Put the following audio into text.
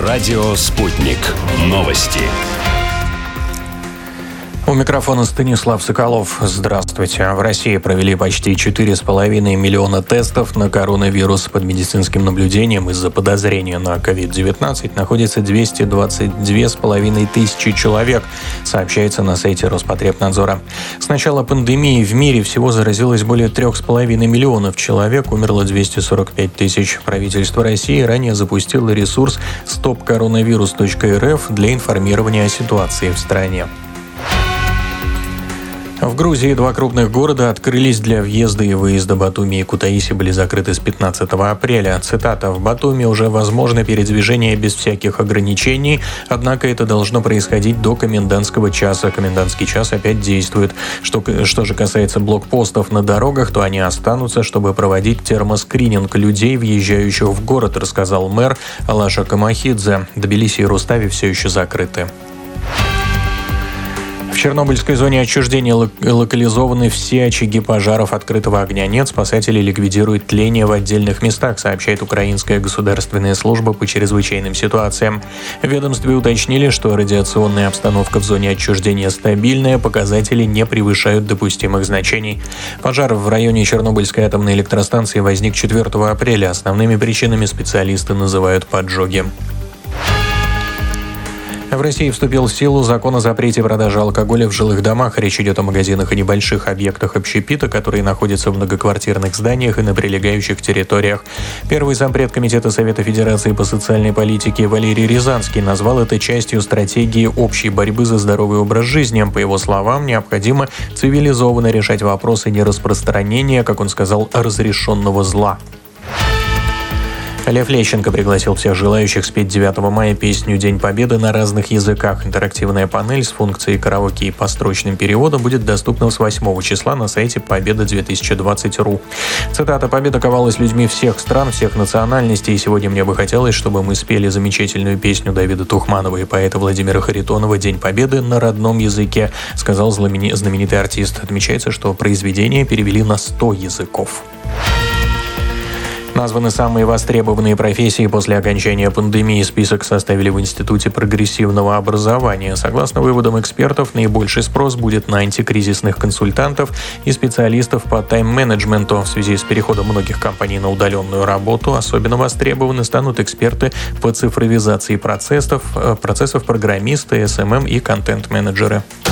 Радио «Спутник». Новости. У микрофона Станислав Соколов. Здравствуйте. В России провели почти 4,5 миллиона тестов на коронавирус. Под медицинским наблюдением из-за подозрения на COVID-19 находится 222,5 тысячи человек, сообщается на сайте Роспотребнадзора. С начала пандемии в мире всего заразилось более 3,5 миллионов человек, умерло 245 тысяч. Правительство России ранее запустило ресурс stopcoronavirus.rf для информирования о ситуации в стране. В Грузии 2 крупных города открылись для въезда и выезда. Батуми и Кутаиси были закрыты с 15 апреля. Цитата: «В Батуми уже возможно передвижение без всяких ограничений, однако это должно происходить до комендантского часа. Комендантский час опять действует. Что же касается блокпостов на дорогах, то они останутся, чтобы проводить термоскрининг людей, въезжающих в город», рассказал мэр Алаша Камахидзе. Тбилиси и Рустави все еще закрыты. В Чернобыльской зоне отчуждения локализованы все очаги пожаров, открытого огня нет. Спасатели ликвидируют тление в отдельных местах, сообщает Украинская государственная служба по чрезвычайным ситуациям. В ведомстве уточнили, что радиационная обстановка в зоне отчуждения стабильная, показатели не превышают допустимых значений. Пожар в районе Чернобыльской атомной электростанции возник 4 апреля. Основными причинами специалисты называют поджоги. В России вступил в силу закон о запрете продажи алкоголя в жилых домах. Речь идет о магазинах и небольших объектах общепита, которые находятся в многоквартирных зданиях и на прилегающих территориях. Первый зампред Комитета Совета Федерации по социальной политике Валерий Рязанский назвал это частью стратегии общей борьбы за здоровый образ жизни. По его словам, необходимо цивилизованно решать вопросы нераспространения, как он сказал, разрешенного зла. Лев Лещенко пригласил всех желающих спеть 9 мая песню «День Победы» на разных языках. Интерактивная панель с функцией караоке и построчным переводом будет доступна с 8 числа на сайте победа2020.ру. Цитата: «Победа ковалась людьми всех стран, всех национальностей, и сегодня мне бы хотелось, чтобы мы спели замечательную песню Давида Тухманова и поэта Владимира Харитонова «День Победы» на родном языке», сказал знаменитый артист. Отмечается, что произведение перевели на 100 языков. Названы самые востребованные профессии после окончания пандемии. Список составили в Институте прогрессивного образования. Согласно выводам экспертов, наибольший спрос будет на антикризисных консультантов и специалистов по тайм-менеджменту. В связи с переходом многих компаний на удаленную работу особенно востребованы станут эксперты по цифровизации процессов, программисты, SMM и контент-менеджеры.